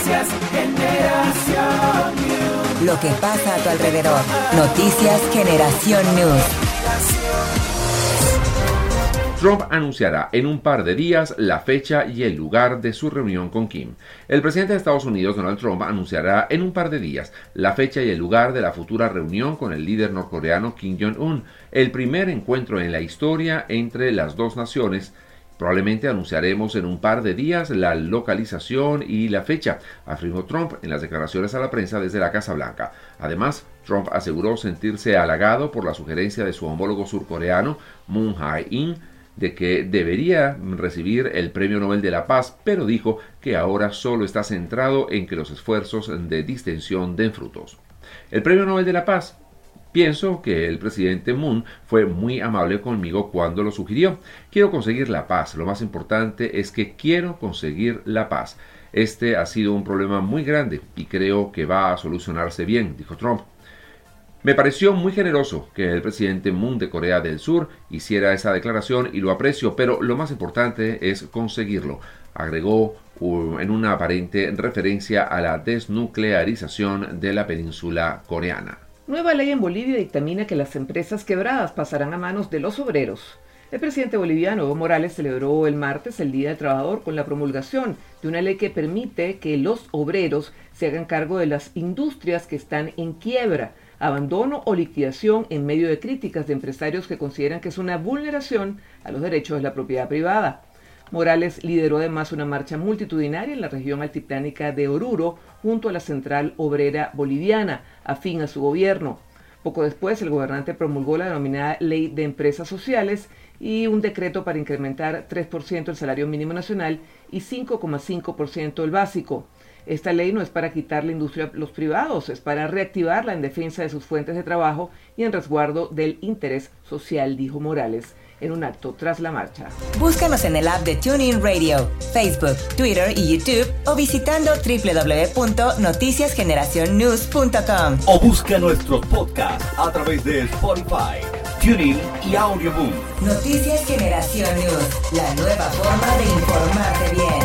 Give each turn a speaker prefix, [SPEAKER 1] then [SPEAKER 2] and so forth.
[SPEAKER 1] Noticias Generación News.
[SPEAKER 2] Lo que pasa a tu alrededor. Noticias Generación News.
[SPEAKER 3] Trump anunciará en un par de días la fecha y el lugar de su reunión con Kim. El presidente de Estados Unidos, Donald Trump, anunciará en un par de días la fecha y el lugar de la futura reunión con el líder norcoreano Kim Jong-un, el primer encuentro en la historia entre las dos naciones. Probablemente anunciaremos en un par de días la localización y la fecha, afirmó Trump en las declaraciones a la prensa desde la Casa Blanca. Además, Trump aseguró sentirse halagado por la sugerencia de su homólogo surcoreano, Moon Jae-in, de que debería recibir el Premio Nobel de la Paz, pero dijo que ahora solo está centrado en que los esfuerzos de distensión den frutos. El Premio Nobel de la Paz. Pienso que el presidente Moon fue muy amable conmigo cuando lo sugirió. Quiero conseguir la paz. Lo más importante es que quiero conseguir la paz. Este ha sido un problema muy grande y creo que va a solucionarse bien, dijo Trump. Me pareció muy generoso que el presidente Moon de Corea del Sur hiciera esa declaración y lo aprecio, pero lo más importante es conseguirlo, agregó en una aparente referencia a la desnuclearización de la península coreana.
[SPEAKER 4] Nueva ley en Bolivia dictamina que las empresas quebradas pasarán a manos de los obreros. El presidente boliviano Evo Morales celebró el martes el Día del Trabajador con la promulgación de una ley que permite que los obreros se hagan cargo de las industrias que están en quiebra, abandono o liquidación en medio de críticas de empresarios que consideran que es una vulneración a los derechos de la propiedad privada. Morales lideró además una marcha multitudinaria en la región altiplánica de Oruro junto a la Central Obrera Boliviana, afín a su gobierno. Poco después, el gobernante promulgó la denominada Ley de Empresas Sociales y un decreto para incrementar 3% el salario mínimo nacional y 5,5% el básico. Esta ley no es para quitar la industria a los privados, es para reactivarla en defensa de sus fuentes de trabajo y en resguardo del interés social, dijo Morales en un acto tras la marcha.
[SPEAKER 2] Búscanos en el app de TuneIn Radio, Facebook, Twitter y YouTube o visitando www.noticiasgeneracionnews.com.
[SPEAKER 5] O busca nuestros podcasts a través de Spotify, TuneIn y Audioboom.
[SPEAKER 2] Noticias Generación News, la nueva forma de informarte bien.